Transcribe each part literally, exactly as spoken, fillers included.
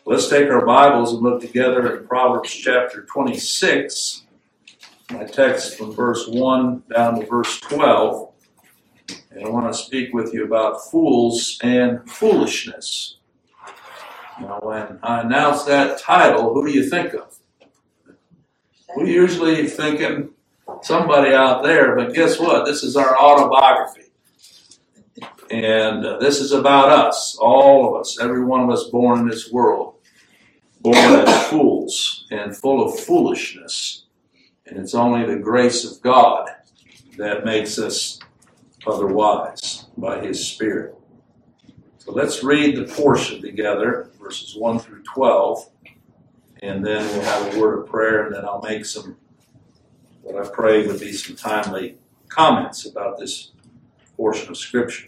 Let's take our Bibles and look together in Proverbs chapter twenty-six. My text from verse one down to verse twelve. And I want to speak with you about fools and foolishness. Now, when I announce that title, who do you think of? We're usually thinking somebody out there, but guess what? This is our autobiography. And uh, this is about us, all of us, every one of us born in this world, born as fools and full of foolishness. And it's only the grace of God that makes us otherwise by His Spirit. So let's read the portion together, verses one through twelve, and then we'll have a word of prayer, and then I'll make some, what I pray would be some timely comments about this portion of Scripture.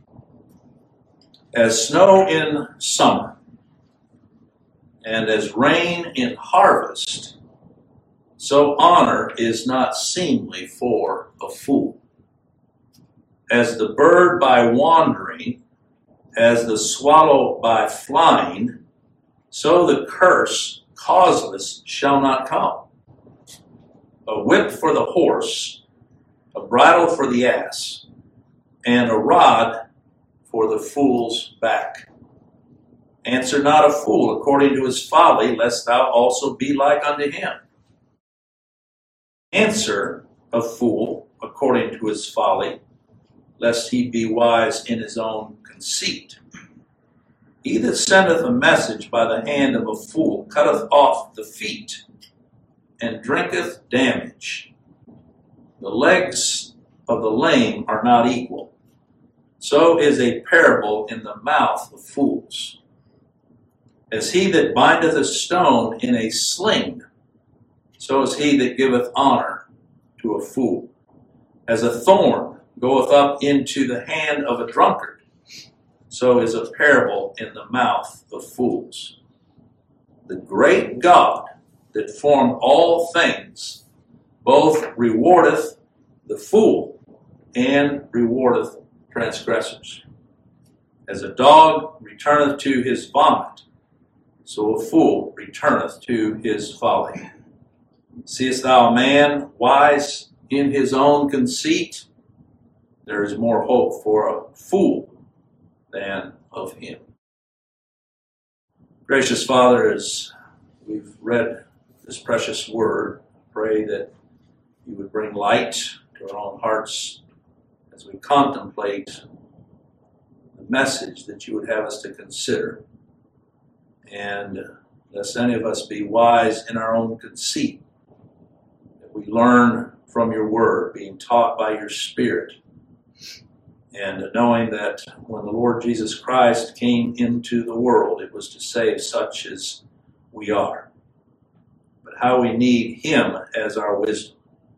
As snow in summer, and as rain in harvest, so honor is not seemly for a fool. As the bird by wandering, as the swallow by flying, so the curse causeless shall not come. A whip for the horse, a bridle for the ass, and a rod for the fool's back. Answer not a fool according to his folly, lest thou also be like unto him. Answer a fool according to his folly, lest he be wise in his own conceit. He that sendeth a message by the hand of a fool cutteth off the feet, and drinketh damage. The legs of the lame are not equal. So is a parable in the mouth of fools. As he that bindeth a stone in a sling, so is he that giveth honor to a fool. As a thorn goeth up into the hand of a drunkard, so is a parable in the mouth of fools. The great God that formed all things both rewardeth the fool and rewardeth transgressors. As a dog returneth to his vomit, so a fool returneth to his folly. Seest thou a man wise in his own conceit? There is more hope for a fool than of him. Gracious Father, as we've read this precious word, pray that you would bring light to our own hearts as we contemplate the message that you would have us to consider. And lest any of us be wise in our own conceit, that we learn from your word, being taught by your Spirit, and knowing that when the Lord Jesus Christ came into the world, it was to save such as we are. But how we need him as our wisdom.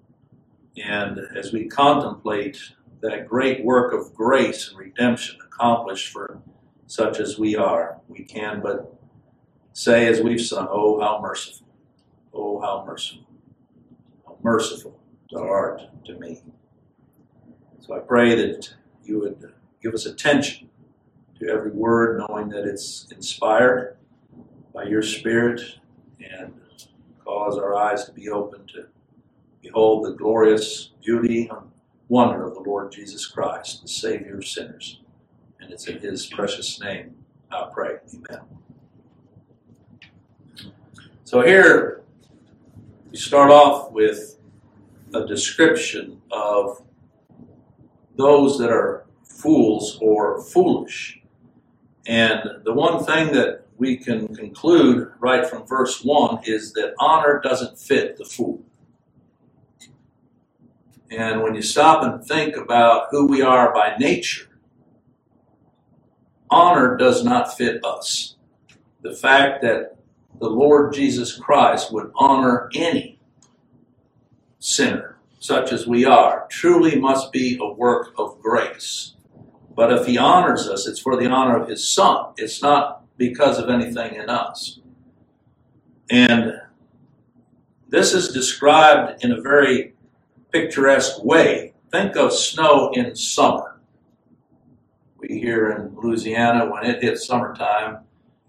And as we contemplate that great work of grace and redemption accomplished for such as we are, we can but say as we've sung, oh, how merciful, oh, how merciful, how merciful thou art to me. So I pray that you would give us attention to every word, knowing that it's inspired by your Spirit, and cause our eyes to be open to behold the glorious beauty and wonder of the Lord Jesus Christ, the Savior of sinners. And it's in his precious name I pray. Amen. So here we start off with a description of those that are fools or foolish. And the one thing that we can conclude right from verse one is that honor doesn't fit the fool. And when you stop and think about who we are by nature, honor does not fit us. The fact that the Lord Jesus Christ would honor any sinner, such as we are, truly must be a work of grace. But if he honors us, it's for the honor of his Son. It's not because of anything in us. And this is described in a very picturesque way. Think of snow in summer. We here in Louisiana, when it hits summertime,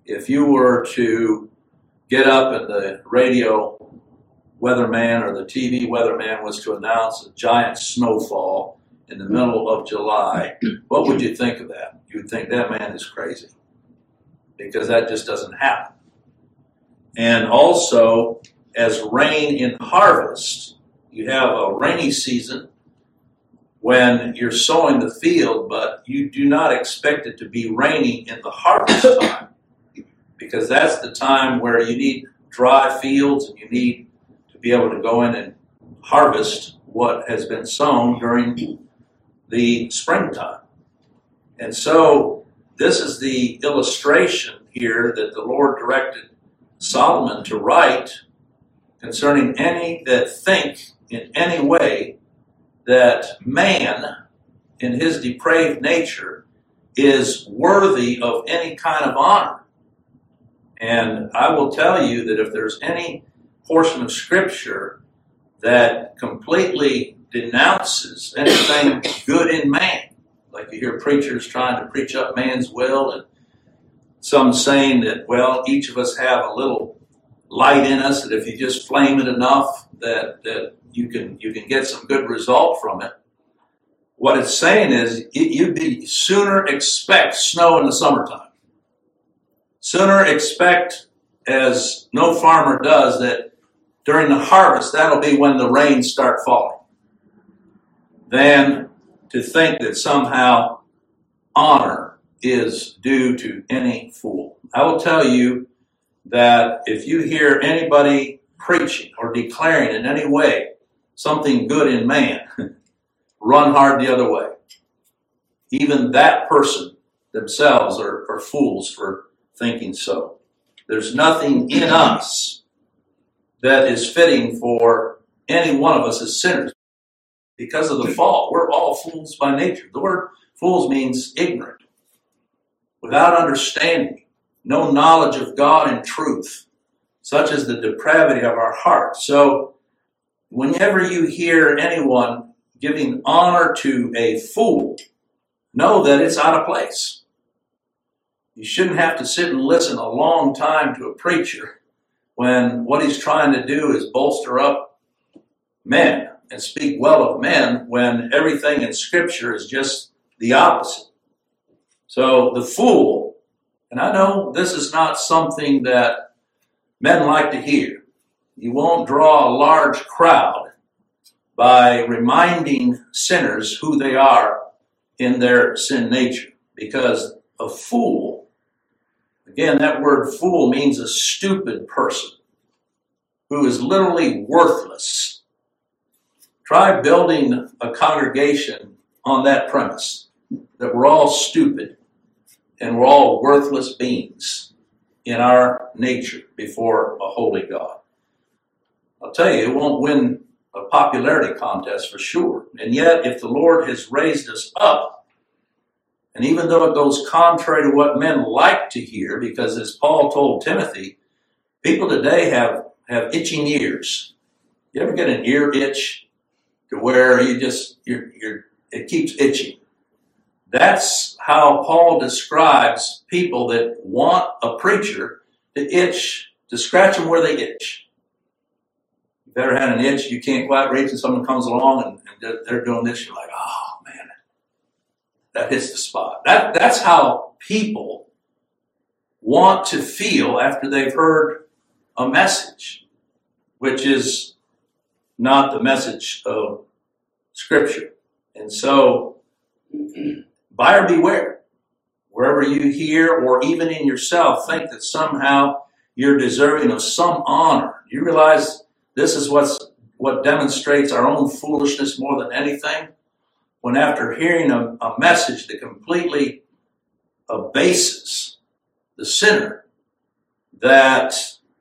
if you were to get up and the radio weatherman or the T V weatherman was to announce a giant snowfall in the middle of July, what would you think of that? You would think that man is crazy, because that just doesn't happen. And also, as rain in harvest, you have a rainy season when you're sowing the field, but you do not expect it to be raining in the harvest time, because that's the time where you need dry fields and you need to be able to go in and harvest what has been sown during the springtime. And so this is the illustration here that the Lord directed Solomon to write concerning any that think in any way that man, in his depraved nature, is worthy of any kind of honor. And I will tell you that if there's any portion of Scripture that completely denounces anything good in man, like you hear preachers trying to preach up man's will, and some saying that, well, each of us have a little light in us that if you just flame it enough that, that you can you can get some good result from it. What it's saying is you'd be sooner expect snow in the summertime. Sooner expect, as no farmer does, that during the harvest, that'll be when the rains start falling, than to think that somehow honor is due to any fool. I will tell you that if you hear anybody preaching or declaring in any way something good in man, run hard the other way. Even that person themselves are, are fools for thinking so. There's nothing in us that is fitting for any one of us as sinners. Because of the fall, we're all fools by nature. The word fools means ignorant, without understanding, no knowledge of God and truth, such as the depravity of our heart. So whenever you hear anyone giving honor to a fool, know that it's out of place. You shouldn't have to sit and listen a long time to a preacher when what he's trying to do is bolster up men and speak well of men, when everything in Scripture is just the opposite. So the fool, and I know this is not something that men like to hear. You won't draw a large crowd by reminding sinners who they are in their sin nature. Because a fool, again, that word fool means a stupid person who is literally worthless. Try building a congregation on that premise, that we're all stupid and we're all worthless beings in our nature before a holy God. I'll tell you, it won't win a popularity contest for sure. And yet, if the Lord has raised us up, and even though it goes contrary to what men like to hear, because as Paul told Timothy, people today have, have itching ears. You ever get an ear itch to where you just, you're, you're, it keeps itching? That's how Paul describes people that want a preacher to itch, to scratch them where they itch. You've ever had an itch you can't quite reach, and someone comes along and, and they're doing this, you're like, oh man, that hits the spot. That, that's how people want to feel after they've heard a message, which is not the message of Scripture. And so, buyer beware. Wherever you hear, or even in yourself, think that somehow you're deserving of some honor. You realize this is what's, what demonstrates our own foolishness more than anything? When after hearing a, a message that completely abases the sinner, that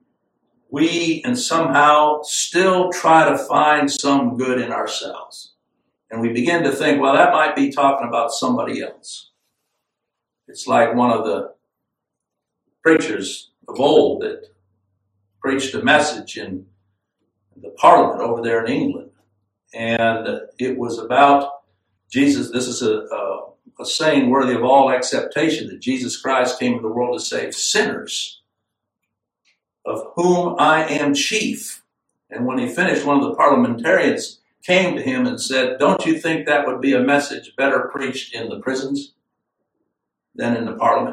we and somehow still try to find some good in ourselves. And we begin to think, well, that might be talking about somebody else. It's like one of the preachers of old that preached a message in the Parliament over there in England. And it was about Jesus. This is a, a a saying worthy of all acceptation that Jesus Christ came into the world to save sinners, of whom I am chief. And when he finished, one of the parliamentarians came to him and said, don't you think that would be a message better preached in the prisons than in the parliament?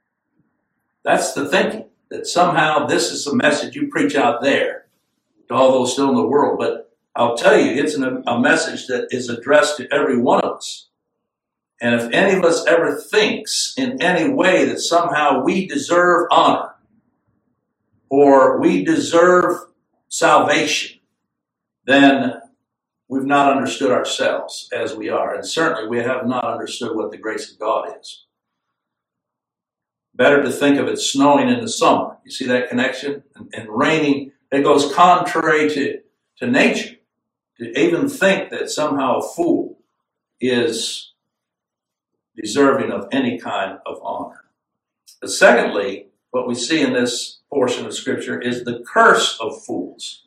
That's the thinking, that somehow this is a message you preach out there to all those still in the world. But I'll tell you, it's an, a message that is addressed to every one of us. And if any of us ever thinks in any way that somehow we deserve honor or we deserve salvation, then we've not understood ourselves as we are. And certainly we have not understood what the grace of God is. Better to think of it snowing in the summer. You see that connection? And, and raining, it goes contrary to, to nature. To even think that somehow a fool is deserving of any kind of honor. But secondly, what we see in this portion of Scripture is the curse of fools.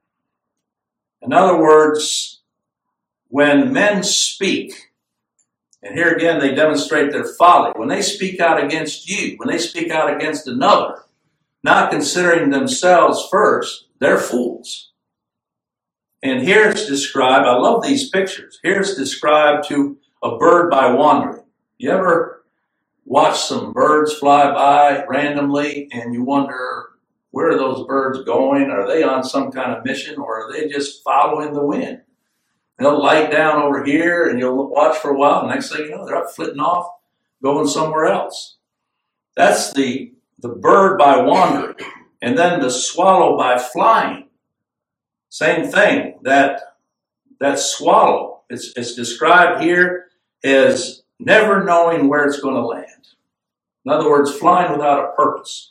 In other words, when men speak, and here again they demonstrate their folly, when they speak out against you, when they speak out against another, not considering themselves first, they're fools. And here it's described, I love these pictures, here it's described to a bird by wandering. You ever watch some birds fly by randomly and you wonder, where are those birds going? Are they on some kind of mission, or are they just following the wind? They'll light down over here and you'll watch for a while. And next thing you know, they're up flitting off, going somewhere else. That's the, the bird by wandering. And then the swallow by flying. Same thing. That, that swallow, it's, it's described here as never knowing where it's going to land. In other words, flying without a purpose.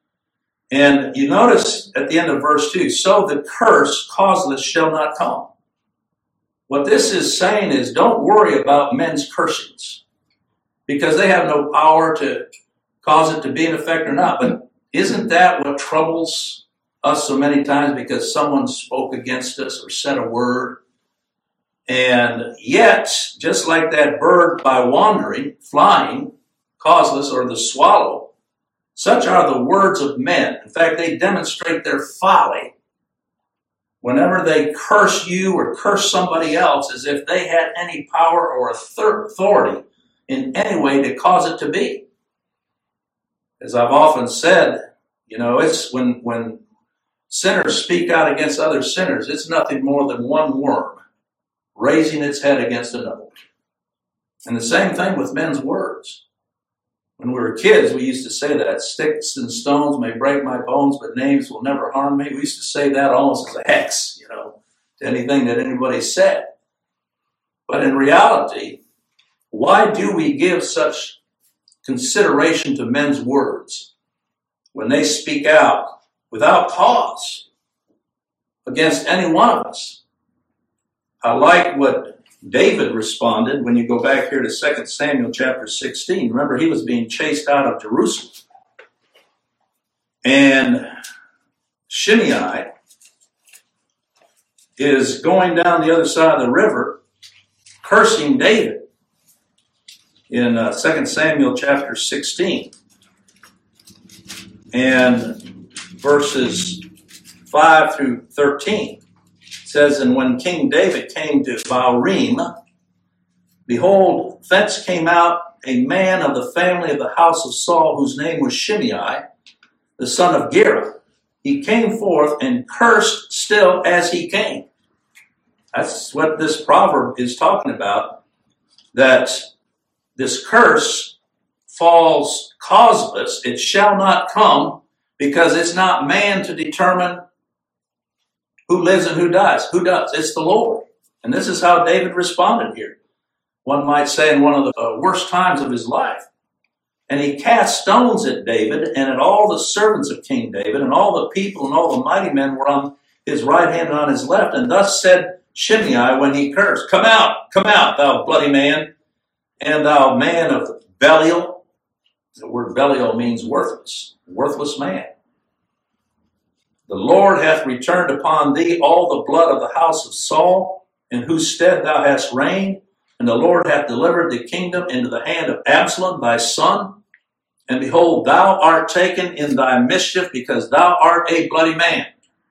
And you notice at the end of verse two, so the curse causeless shall not come. What this is saying is don't worry about men's cursings, because they have no power to cause it to be in effect or not. But isn't that what troubles us so many times, because someone spoke against us or said a word? And yet, just like that bird by wandering, flying, causeless, or the swallow, such are the words of men. In fact, they demonstrate their folly whenever they curse you or curse somebody else, as if they had any power or authority in any way to cause it to be. As I've often said, you know, it's when, when sinners speak out against other sinners, it's nothing more than one worm raising its head against another. And the same thing with men's words. When we were kids, we used to say that, sticks and stones may break my bones, but names will never harm me. We used to say that almost as a hex, you know, to anything that anybody said. But in reality, why do we give such consideration to men's words when they speak out without cause against any one of us? I like what David responded when you go back here to Second Samuel chapter sixteen. Remember, he was being chased out of Jerusalem. And Shimei is going down the other side of the river, cursing David in uh, Second Samuel chapter sixteen. And verses five through thirteen. Says, and when King David came to Bahurim, behold, thence came out a man of the family of the house of Saul, whose name was Shimei, the son of Gera. He came forth and cursed still as he came. That's what this proverb is talking about, that this curse falls causeless. It shall not come, because it's not man to determine who lives and who dies. Who does? It's the Lord. And this is how David responded here. One might say in one of the uh, worst times of his life. And he cast stones at David and at all the servants of King David, and all the people and all the mighty men were on his right hand and on his left. And thus said Shimei when he cursed, come out, come out, thou bloody man, and thou man of Belial. The word Belial means worthless, worthless man. The Lord hath returned upon thee all the blood of the house of Saul, in whose stead thou hast reigned. And the Lord hath delivered the kingdom into the hand of Absalom thy son. And behold, thou art taken in thy mischief, because thou art a bloody man.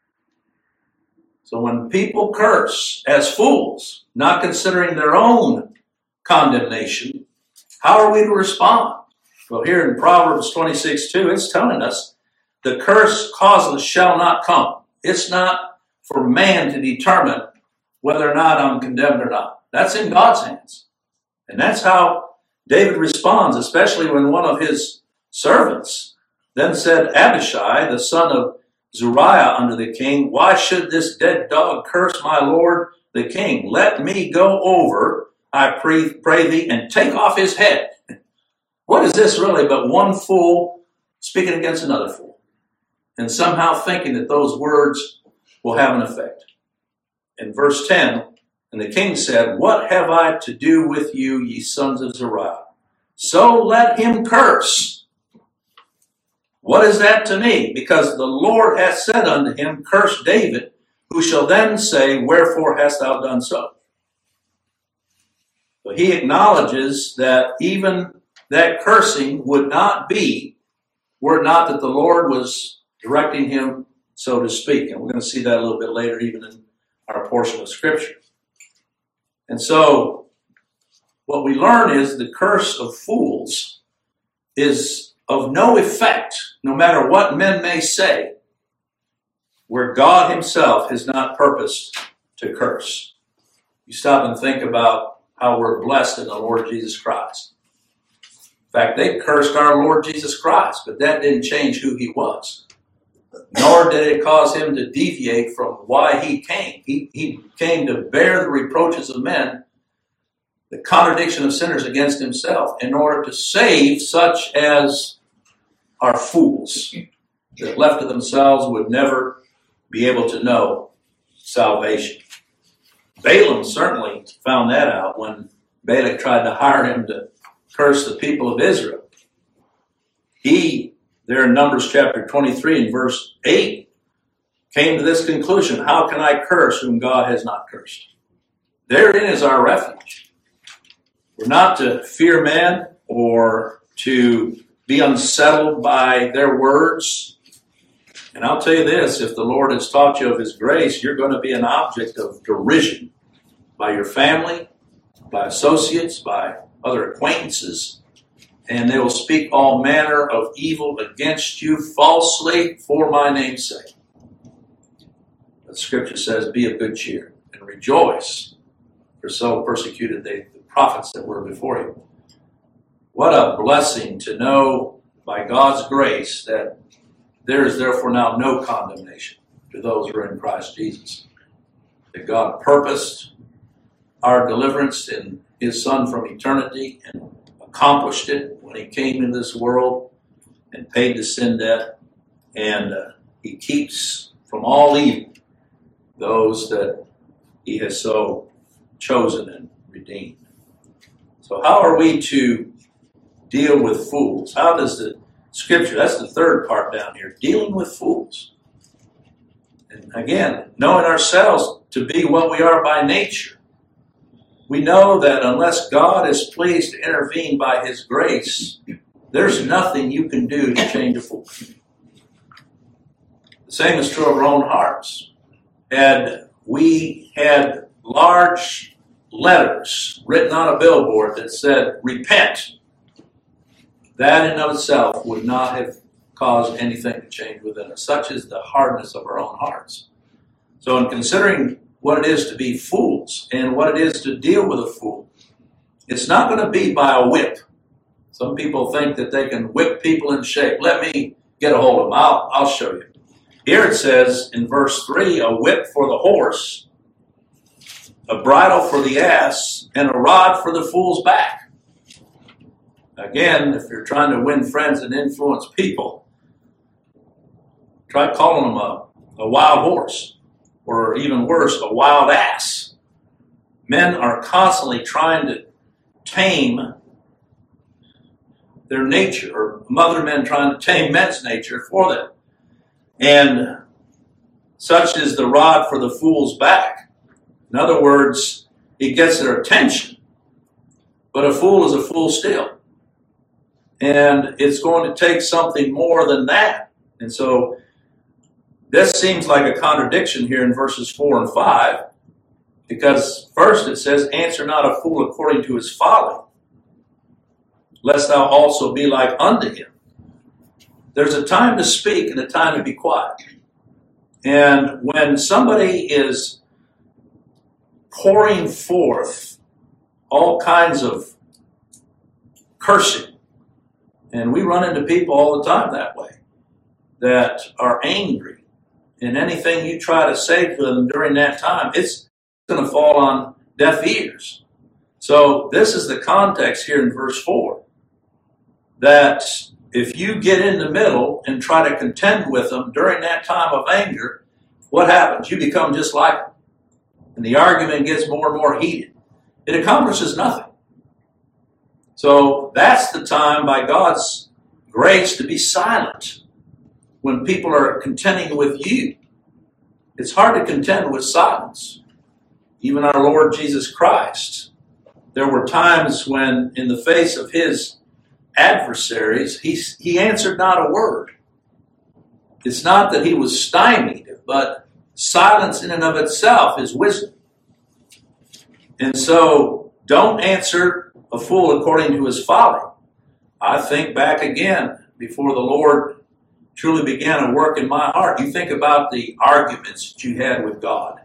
So when people curse as fools, not considering their own condemnation, how are we to respond? Well, here in Proverbs twenty-six two, it's telling us the curse causeless shall not come. It's not for man to determine whether or not I'm condemned or not. That's in God's hands. And that's how David responds, especially when one of his servants then said, Abishai, the son of Zeruiah unto the king, why should this dead dog curse my lord the king? Let me go over, I pray, pray thee, and take off his head. What is this really but one fool speaking against another fool? And somehow thinking that those words will have an effect. In verse ten, and the king said, what have I to do with you, ye sons of Zeruiah? So let him curse. What is that to me? Because the Lord hath said unto him, curse David, who shall then say, wherefore hast thou done so? But he acknowledges that even that cursing would not be, were it not that the Lord was directing him, so to speak. And we're going to see that a little bit later, even in our portion of Scripture. And so, what we learn is the curse of fools is of no effect, no matter what men may say, where God himself has not purposed to curse. You stop and think about how we're blessed in the Lord Jesus Christ. In fact, they cursed our Lord Jesus Christ, but that didn't change who he was. Nor did it cause him to deviate from why he came. He, he came to bear the reproaches of men, the contradiction of sinners against himself, in order to save such as are fools, that left to themselves would never be able to know salvation. Balaam certainly found that out when Balak tried to hire him to curse the people of Israel. He, there in Numbers chapter twenty-three and verse eight, came to this conclusion, how can I curse whom God has not cursed? Therein is our refuge. We're not to fear men or to be unsettled by their words. And I'll tell you this, if the Lord has taught you of his grace, you're going to be an object of derision by your family, by associates, by other acquaintances, and they will speak all manner of evil against you falsely for my name's sake. But Scripture says, be of good cheer and rejoice, for so persecuted they the prophets that were before you. What a blessing to know by God's grace that there is therefore now no condemnation to those who are in Christ Jesus. That God purposed our deliverance in his Son from eternity and accomplished it when he came into this world and paid the sin debt. And uh, he keeps from all evil those that he has so chosen and redeemed. So how are we to deal with fools? How does the Scripture, that's the third part down here, dealing with fools. And again, knowing ourselves to be what we are by nature. We know that unless God is pleased to intervene by his grace, there's nothing you can do to change a fool. The same is true of our own hearts. Had we had large letters written on a billboard that said, repent, that in of itself would not have caused anything to change within us. Such is the hardness of our own hearts. So in considering what it is to be fools and what it is to deal with a fool, it's not going to be by a whip. Some people think that they can whip people in shape. Let me get a hold of them. I'll, I'll show you. Here it says in verse three, a whip for the horse, a bridle for the ass, and a rod for the fool's back. Again, if you're trying to win friends and influence people, try calling them a, a wild horse, or even worse, a wild ass. Men are constantly trying to tame their nature, or other men trying to tame men's nature for them. And such is the rod for the fool's back. In other words, it gets their attention. but a fool is a fool still. And it's going to take something more than that. And so this seems like a contradiction here in verses four and five, because first it says, answer not a fool according to his folly, lest thou also be like unto him. There's a time to speak and a time to be quiet. And when somebody is pouring forth all kinds of cursing, and we run into people all the time that way, that are angry, and anything you try to say to them during that time, it's going to fall on deaf ears. So this is the context here in verse four, that if you get in the middle and try to contend with them during that time of anger, what happens? You become just like them. And the argument gets more and more heated. It accomplishes nothing. So that's the time, by God's grace, to be silent when people are contending with you. It's hard to contend with silence. Even our Lord Jesus Christ, there were times when, in the face of his adversaries, he, he answered not a word. It's not that he was stymied, but silence in and of itself is wisdom. And so, don't answer a fool according to his folly. I think back again, before the Lord truly began a work in my heart. You think about the arguments that you had with God,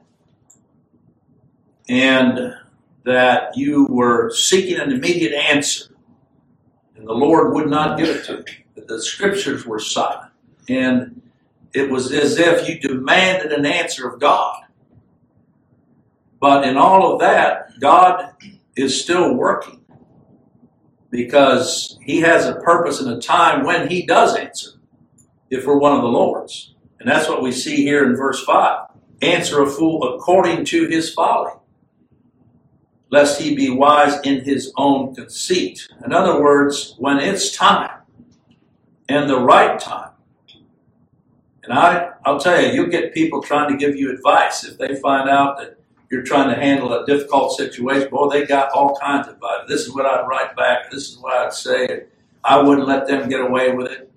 and that you were seeking an immediate answer, and the Lord would not give it to you. That the scriptures were silent, and it was as if you demanded an answer of God. But in all of that, God is still working, because he has a purpose and a time when he does answer, if we're one of the Lord's. And that's what we see here in verse five. Answer a fool according to his folly, lest he be wise in his own conceit. In other words, when it's time, and the right time. And I, I'll tell you, you'll get people trying to give you advice if they find out that you're trying to handle a difficult situation. Boy, they got all kinds of advice. This is what I'd write back. This is what I'd say. I wouldn't let them get away with it.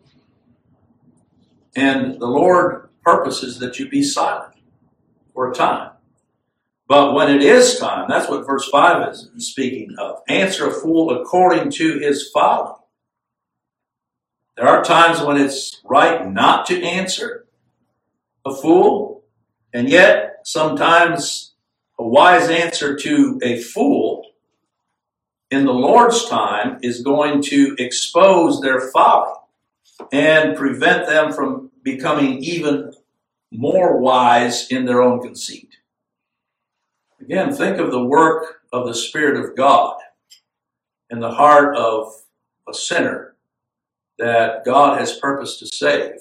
And the Lord purposes that you be silent for a time. But when it is time, that's what verse five is speaking of. Answer a fool according to his folly. There are times when it's right not to answer a fool, and yet sometimes a wise answer to a fool in the Lord's time is going to expose their folly and prevent them from becoming even more wise in their own conceit. Again, think of the work of the Spirit of God in the heart of a sinner that God has purposed to save.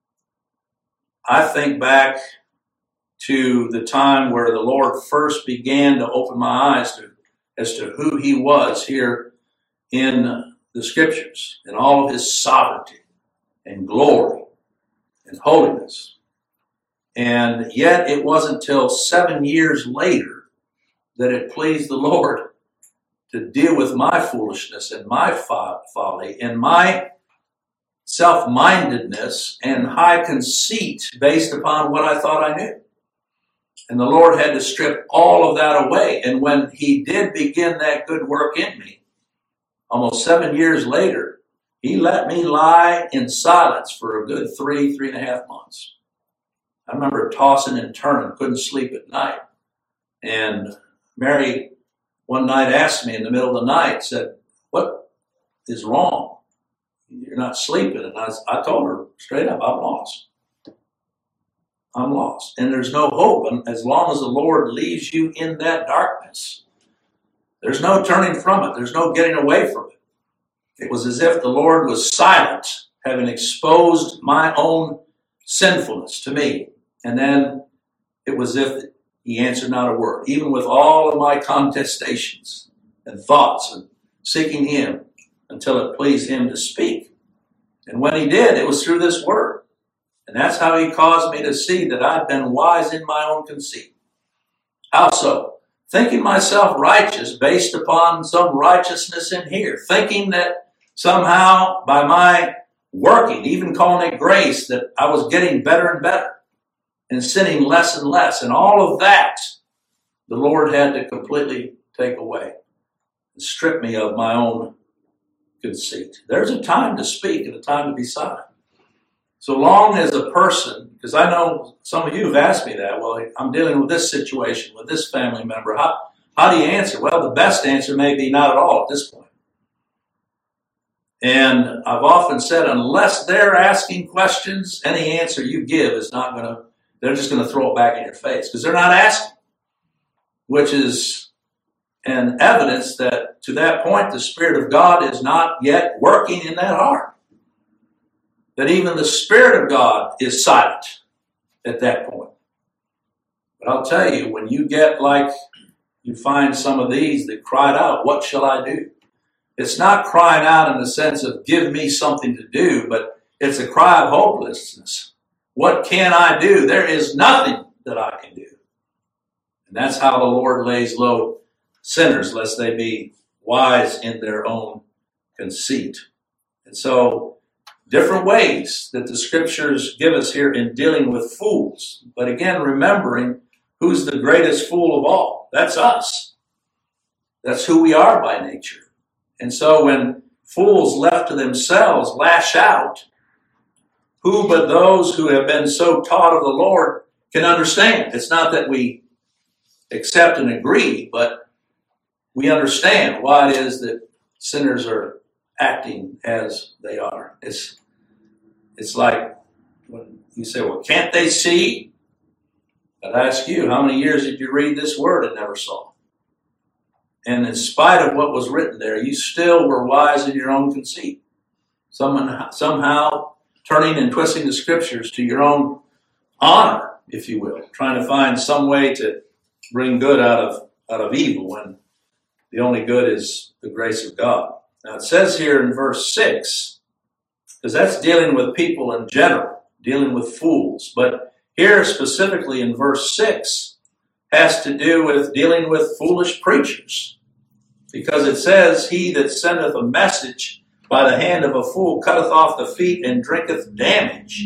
I think back to the time where the Lord first began to open my eyes to, as to who he was here in the Scriptures, and all of his sovereignty and glory and holiness. And yet it wasn't till seven years later that it pleased the Lord to deal with my foolishness and my folly and my self-mindedness and high conceit based upon what I thought I knew. And the Lord had to strip all of that away. And when he did begin that good work in me, almost seven years later, he let me lie in silence for a good three, three and a half months. I remember tossing and turning, couldn't sleep at night. And Mary one night asked me in the middle of the night, said, "What is wrong? You're not sleeping." And I, I told her straight up, I'm lost. I'm lost. And there's no hope. And as long as the Lord leaves you in that darkness, there's no turning from it. There's no getting away from it. It was as if the Lord was silent, having exposed my own sinfulness to me. And then it was as if he answered not a word, even with all of my contestations and thoughts and seeking him until it pleased him to speak. And when he did, it was through this word. And that's how he caused me to see that I'd been wise in my own conceit. How so? thinking myself righteous based upon some righteousness in here, thinking that somehow by my working, even calling it grace, that I was getting better and better and sinning less and less. And all of that, the Lord had to completely take away and strip me of my own conceit. There's a time to speak and a time to be silent. So long as a person, because I know some of you have asked me that, well, I'm dealing with this situation, with this family member. How, how do you answer? Well, the best answer may be not at all at this point. And I've often said, unless they're asking questions, any answer you give is not going to, they're just going to throw it back in your face because they're not asking, which is an evidence that to that point, the Spirit of God is not yet working in that heart. That even the Spirit of God is silent at that point. But I'll tell you, when you get like, you find some of these that cried out, what shall I do? It's not crying out in the sense of give me something to do, but it's a cry of hopelessness. What can I do? There is nothing that I can do. And that's how the Lord lays low sinners, lest they be wise in their own conceit. And so, different ways that the scriptures give us here in dealing with fools. But again, remembering who's the greatest fool of all. That's us. That's who we are by nature. And so when fools left to themselves lash out, who but those who have been so taught of the Lord can understand? It's not that we accept and agree, but we understand why it is that sinners are acting as they are. It's It's like when you say, well, can't they see? I'd ask you, how many years did you read this word and never saw? And in spite of what was written there, you still were wise in your own conceit. Somehow, somehow turning and twisting the scriptures to your own honor, if you will, trying to find some way to bring good out of, out of evil when the only good is the grace of God. Now it says here in verse six, because that's dealing with people in general, dealing with fools. But here specifically in verse six has to do with dealing with foolish preachers. Because it says, he that sendeth a message by the hand of a fool cutteth off the feet and drinketh damage.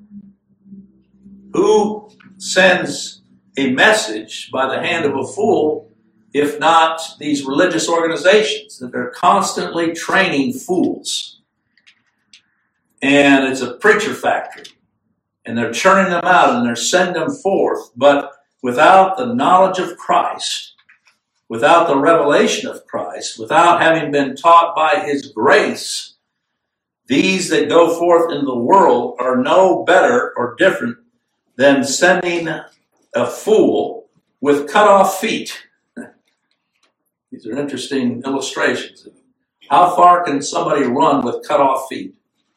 Who sends a message by the hand of a fool, if not these religious organizations that are constantly training fools? And it's a preacher factory. And they're churning them out and they're sending them forth. But without the knowledge of Christ, without the revelation of Christ, without having been taught by His grace, these that go forth in the world are no better or different than sending a fool with cut off feet. These are interesting illustrations. How far can somebody run with cut off feet?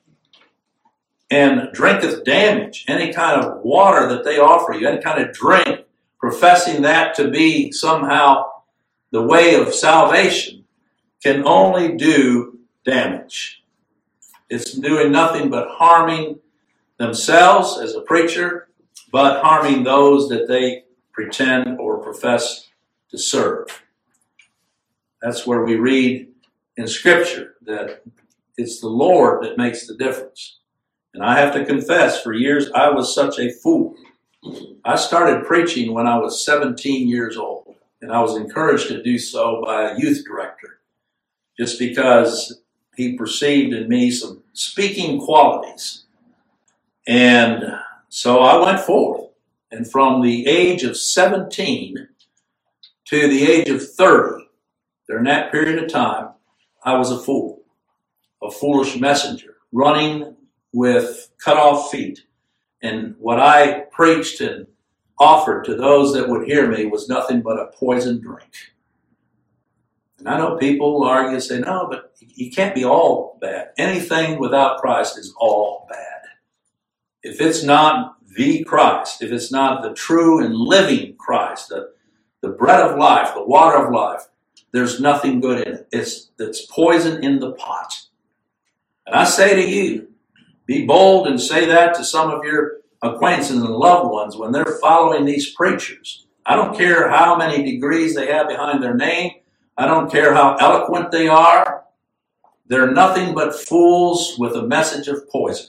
And drinketh damage, any kind of water that they offer you, any kind of drink, professing that to be somehow the way of salvation, can only do damage. It's doing nothing but harming themselves as a preacher, but harming those that they pretend or profess to serve. That's where we read in Scripture that it's the Lord that makes the difference. And I have to confess, for years I was such a fool. I started preaching when I was seventeen years old, and I was encouraged to do so by a youth director, just because he perceived in me some speaking qualities. And so I went forth, and from the age of seventeen to the age of thirty, during that period of time, I was a fool, a foolish messenger, running with cut off feet. And what I preached and offered to those that would hear me was nothing but a poison drink. And I know people argue and say, no, but you can't be all bad. Anything without Christ is all bad. If it's not the Christ, if it's not the true and living Christ, the, the bread of life, the water of life, there's nothing good in it. It's, it's poison in the pot. And I say to you, be bold and say that to some of your acquaintances and loved ones when they're following these preachers. I don't care how many degrees they have behind their name. I don't care how eloquent they are. They're nothing but fools with a message of poison.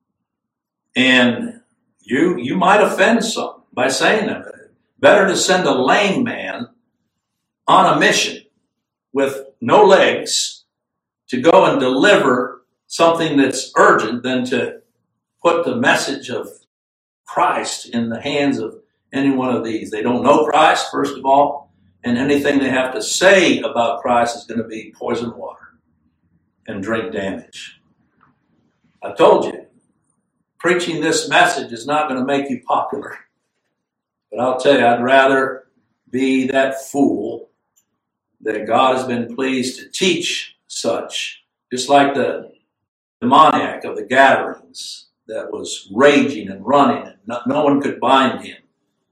And you, you might offend some by saying that. Better to send a lame man on a mission with no legs to go and deliver something that's urgent than to put the message of Christ in the hands of any one of these. They don't know Christ, first of all, and anything they have to say about Christ is going to be poison water and drink damage. I told you, preaching this message is not going to make you popular. But I'll tell you, I'd rather be that fool that God has been pleased to teach such, just like the demoniac of the Gadarenes that was raging and running, and no, no one could bind him.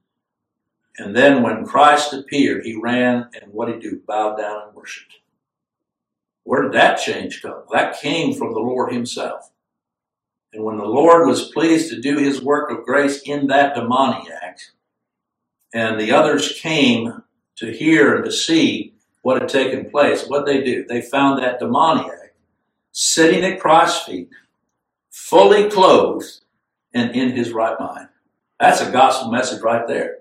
And then when Christ appeared, he ran, and what did he do? Bowed down and worshiped. Where did that change come? That came from the Lord himself. And when the Lord was pleased to do his work of grace in that demoniac, and the others came to hear and to see what had taken place, what did they do? They found that demoniac sitting at Christ's feet, fully clothed and in his right mind. That's a gospel message right there.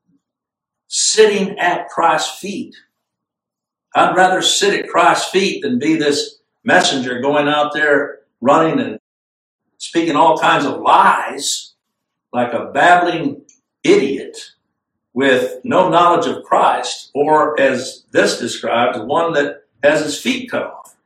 Sitting at Christ's feet. I'd rather sit at Christ's feet than be this messenger going out there running and speaking all kinds of lies like a babbling idiot with no knowledge of Christ, or as this describes, one that has his feet cut off.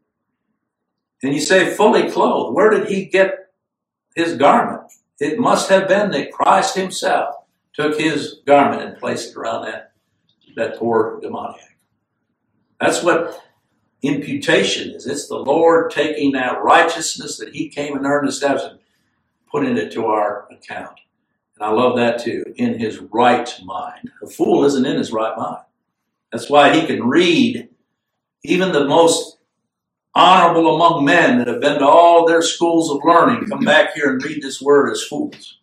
And you say fully clothed. Where did he get his garment? It must have been that Christ himself took his garment and placed it around that, that poor demoniac. That's what imputation is. It's the Lord taking that righteousness that he came and earned us and putting it to our account. And I love that too, in his right mind. A fool isn't in his right mind. That's why he can read even the most honorable among men that have been to all their schools of learning, come back here and read this word as fools.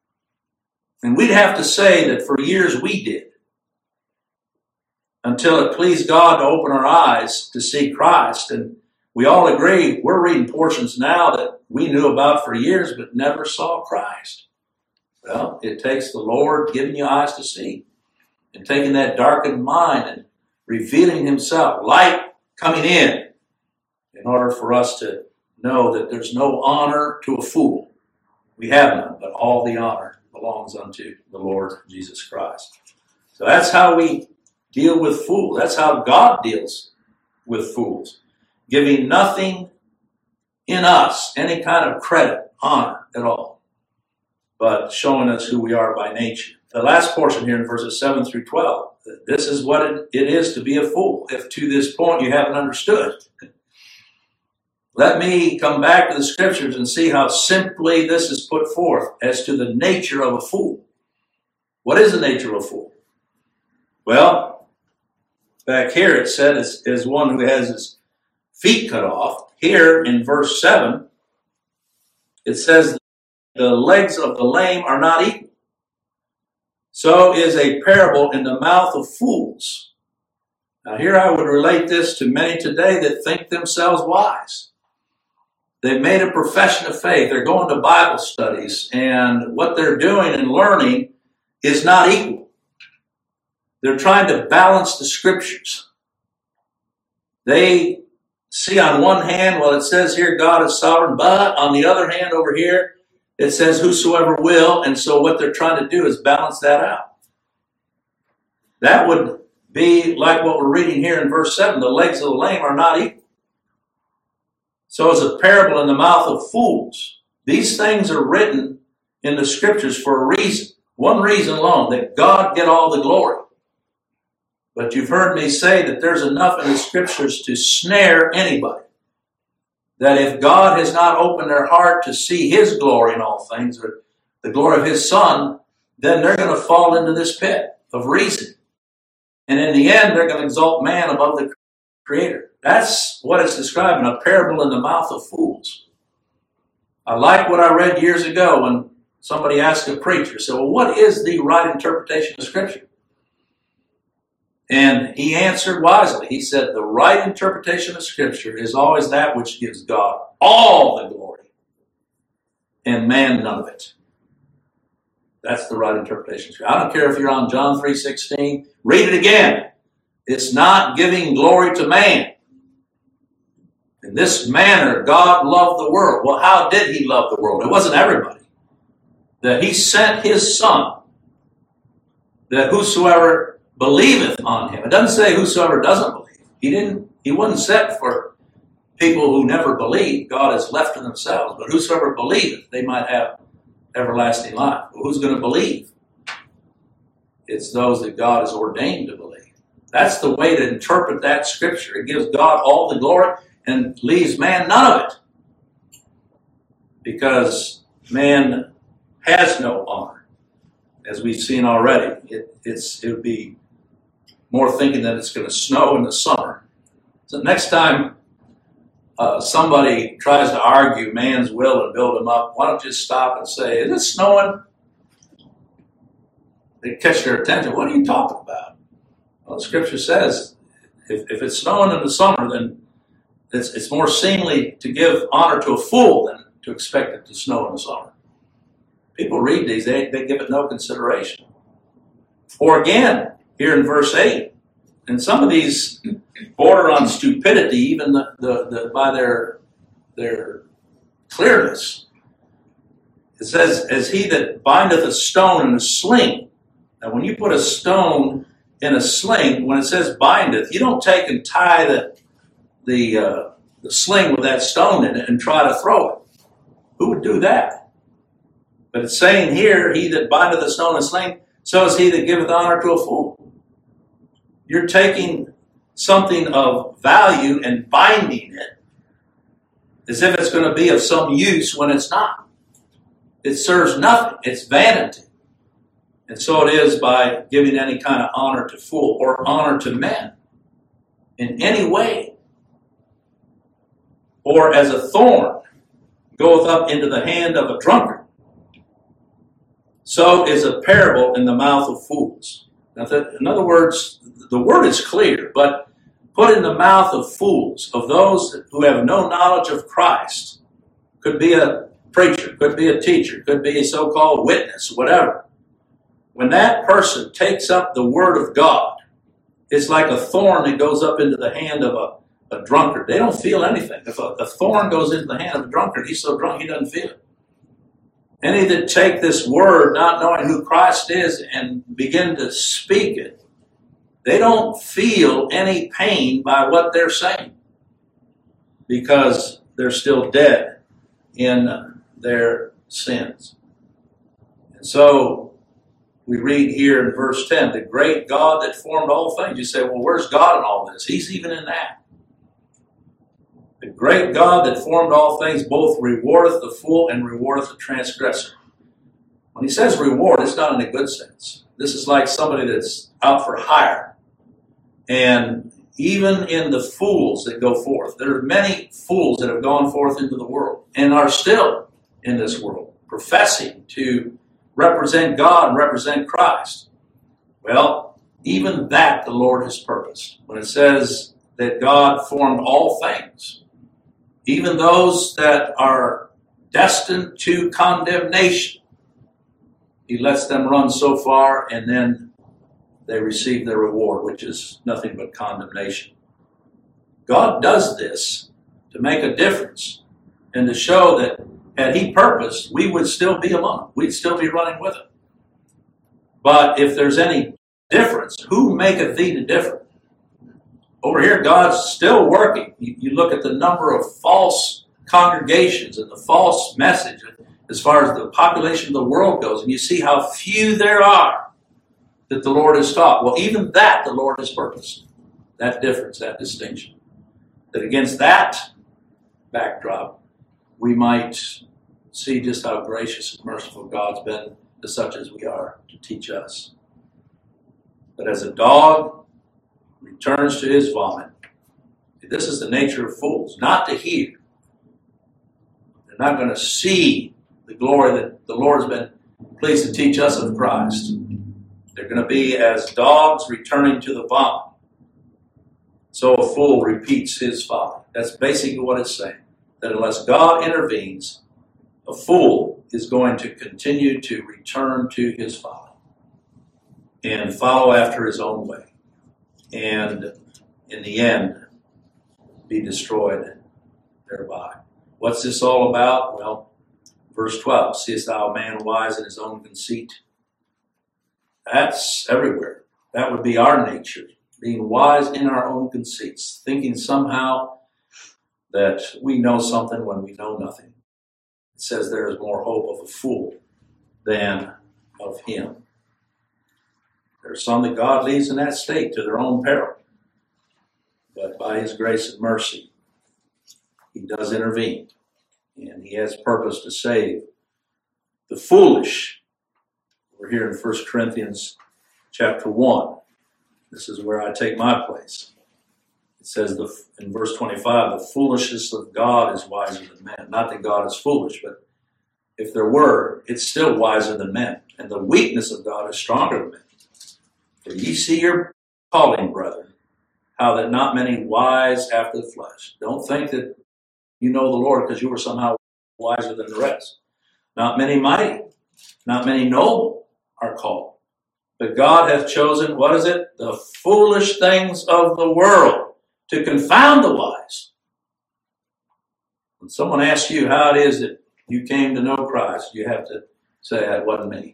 And we'd have to say that for years we did, until it pleased God to open our eyes to see Christ. And we all agree, we're reading portions now that we knew about for years but never saw Christ. Well, it takes the Lord giving you eyes to see and taking that darkened mind and revealing himself, light coming in, in order for us to know that there's no honor to a fool. We have none, but all the honor belongs unto the Lord Jesus Christ. So that's how we deal with fools. That's how God deals with fools, giving nothing in us any kind of credit, honor at all, but showing us who we are by nature. The last portion here in verses seven through twelve, this is what it, it is to be a fool, if to this point you haven't understood. Let me come back to the scriptures and see how simply this is put forth as to the nature of a fool. What is the nature of a fool? Well, back here it said is, is one who has his feet cut off. Here in verse seven, it says the legs of the lame are not equal. So is a parable in the mouth of fools. Now here I would relate this to many today that think themselves wise. They've made a profession of faith. They're going to Bible studies, and what they're doing and learning is not equal. They're trying to balance the scriptures. They see on one hand, well, it says here God is sovereign, but on the other hand over here, it says whosoever will, and so what they're trying to do is balance that out. That would be like what we're reading here in verse seven. The legs of the lame are not equal. So it's a parable in the mouth of fools. These things are written in the scriptures for a reason. One reason alone, that God get all the glory. But you've heard me say that there's enough in the scriptures to snare anybody. That if God has not opened their heart to see his glory in all things, or the glory of his Son, then they're going to fall into this pit of reason. And in the end, they're going to exalt man above the Creator. That's what it's describing, a parable in the mouth of fools. I like what I read years ago when somebody asked a preacher, said, well, what is the right interpretation of Scripture? And he answered wisely. He said, the right interpretation of Scripture is always that which gives God all the glory and man none of it. That's the right interpretation. I don't care if you're on John three sixteen. Read it again. It's not giving glory to man. In this manner, God loved the world. Well, how did he love the world? It wasn't everybody. That he sent his Son, that whosoever believeth on him. It doesn't say whosoever doesn't believe. He didn't. He wasn't set for people who never believe. God is left to themselves. But whosoever believeth, they might have everlasting life. Well, who's going to believe? It's those that God has ordained to believe. That's the way to interpret that Scripture. It gives God all the glory and leaves man none of it. Because man has no honor. As we've seen already, it, it's, it would be more thinking that it's going to snow in the summer. So next time uh, somebody tries to argue man's will and build him up, why don't you just stop and say, is it snowing? They catch their attention. What are you talking about? Well, the Scripture says if, if it's snowing in the summer, then it's, it's more seemly to give honor to a fool than to expect it to snow in the summer. People read these, they, they give it no consideration. Or again, here in verse eight, and some of these border on stupidity, even the, the, the, by their, their clearness. It says, as he that bindeth a stone in a sling. Now, when you put a stone in a sling, when it says bindeth, you don't take and tie the, the, uh, the sling with that stone in it and try to throw it. Who would do that? But it's saying here, he that bindeth a stone in a sling, so is he that giveth honor to a fool. You're taking something of value and binding it as if it's going to be of some use when it's not. It serves nothing. It's vanity. And so it is by giving any kind of honor to fool or honor to men in any way. Or as a thorn goeth up into the hand of a drunkard, so is a parable in the mouth of fools. Now, that, in other words, the word is clear, but put in the mouth of fools, of those who have no knowledge of Christ, could be a preacher, could be a teacher, could be a so-called witness, whatever. When that person takes up the word of God, it's like a thorn that goes up into the hand of a, a drunkard. They don't feel anything. If a, a thorn goes into the hand of a drunkard, he's so drunk he doesn't feel it. Any that take this word, not knowing who Christ is, and begin to speak it, they don't feel any pain by what they're saying because they're still dead in their sins. And so we read here in verse ten, the great God that formed all things. You say, well, where's God in all this? He's even in that. The great God that formed all things both rewardeth the fool and rewardeth the transgressor. When he says reward, it's not in a good sense. This is like somebody that's out for hire. And even in the fools that go forth, there are many fools that have gone forth into the world and are still in this world, professing to represent God and represent Christ. Well, even that the Lord has purposed. When it says that God formed all things, even those that are destined to condemnation, he lets them run so far and then they receive their reward, which is nothing but condemnation. God does this to make a difference and to show that had he purposed, we would still be among them. We'd still be running with him. But if there's any difference, who maketh thee to differ? Over here, God's still working. You, you look at the number of false congregations and the false message as far as the population of the world goes, and you see how few there are that the Lord has taught. Well, even that the Lord has purposed. That difference, that distinction. That against that backdrop, we might see just how gracious and merciful God's been to such as we are to teach us. But as a dog returns to his vomit, this is the nature of fools, not to hear. They're not going to see the glory that the Lord has been pleased to teach us of Christ. They're going to be as dogs returning to the vomit. So a fool repeats his folly. That's basically what it's saying. That unless God intervenes, a fool is going to continue to return to his folly and follow after his own way. And in the end, be destroyed thereby. What's this all about? Well, verse twelve, seest thou a man wise in his own conceit? That's everywhere. That would be our nature, being wise in our own conceits, thinking somehow that we know something when we know nothing. It says there is more hope of a fool than of him. There are some that God leaves in that state to their own peril. But by his grace and mercy, he does intervene. And he has purpose to save the foolish. We're here in First Corinthians chapter one. This is where I take my place. It says the, in verse twenty-five, the foolishness of God is wiser than men. Not that God is foolish, but if there were, it's still wiser than men. And the weakness of God is stronger than men. For ye see your calling, brethren, how that not many wise after the flesh. Don't think that you know the Lord because you were somehow wiser than the rest. Not many mighty, not many noble are called. But God hath chosen, what is it? The foolish things of the world to confound the wise. When someone asks you how it is that you came to know Christ, you have to say, it wasn't me.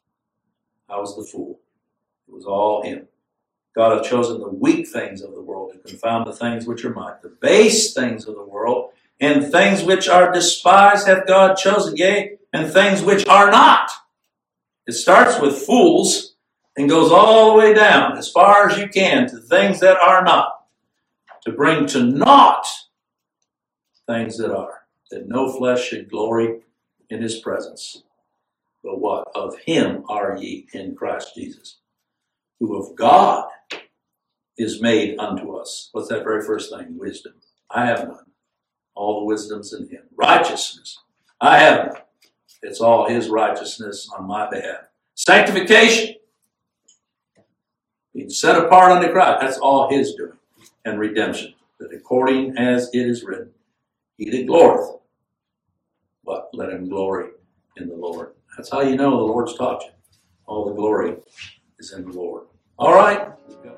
I was the fool. It was all him. God hath chosen the weak things of the world to confound the things which are mighty. The base things of the world and things which are despised hath God chosen, yea, and things which are not. It starts with fools and goes all the way down as far as you can to things that are not, to bring to naught things that are, that no flesh should glory in his presence. But what? Of him are ye in Christ Jesus, who of God is made unto us. What's that very first thing? Wisdom. I have none. All the wisdom's in him. Righteousness. I have none. It's all his righteousness on my behalf. Sanctification. Being set apart unto Christ. That's all his doing. And redemption. That according as it is written, he that glorieth, what? Let him glory in the Lord. That's how you know the Lord's taught you. All the glory is in the Lord. All right.